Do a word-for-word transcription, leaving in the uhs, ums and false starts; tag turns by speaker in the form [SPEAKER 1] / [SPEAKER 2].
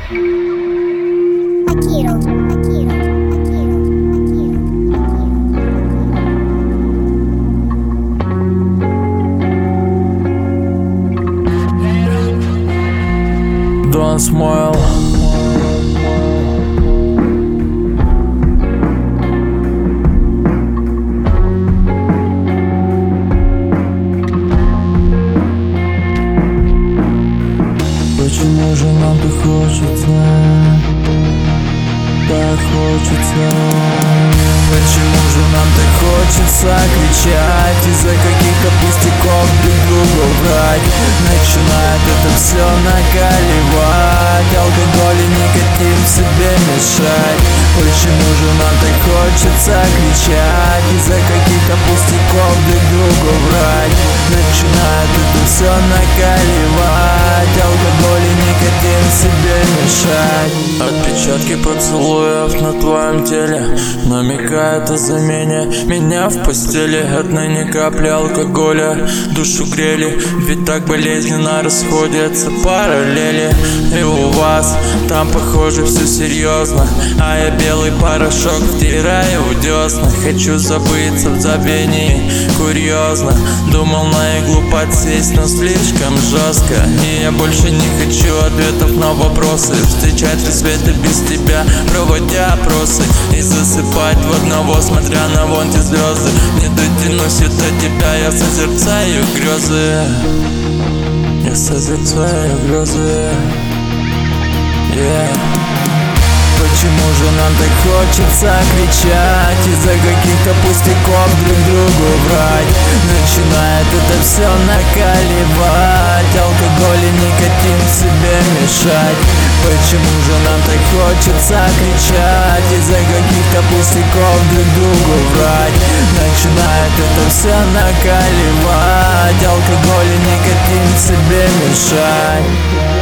[SPEAKER 1] Akiro, Akiro, Akiro,
[SPEAKER 2] Akiro. Don't smile. Почему же нам так хочется, так хочется? Почему же нам так хочется кричать из-за каких-то пустяков, друг другу врать? Начинает это все накаливать, алкоголь и никотин в себе мешать. Почему же нам так хочется кричать из-за каких-то пустяков, друг другу врать? Начинает это все накаливать, алкоголь и никотин в себе мешать. Отпечатки поцелуев на твоем теле намекают о замене меня в постели. Отныне капли алкоголя душу грели, ведь так болезненно расходятся параллели. И у вас там похоже все серьезно, а я белый порошок втираю в десна. Хочу забыться в забвении, курьезно. Думал на иглу подсесть, но слишком жестко. И я больше не хочу ответов на вопросы, встречать рассветы без тебя, проводя опросы, и засыпать в одного, смотря на вон те звезды. Не дотянусь до тебя, я созерцаю грезы, я созерцаю грезы, yeah. Почему же нам так хочется кричать из-за каких-то пустяков, друг другу врать? Начинает это все накаливать, алкоголь и никотин в себе мешать. Почему же нам так хочется кричать из-за каких-то пустяков, друг другу врать? Начинает это все накаливать, алкоголь и никотин в себе мешать.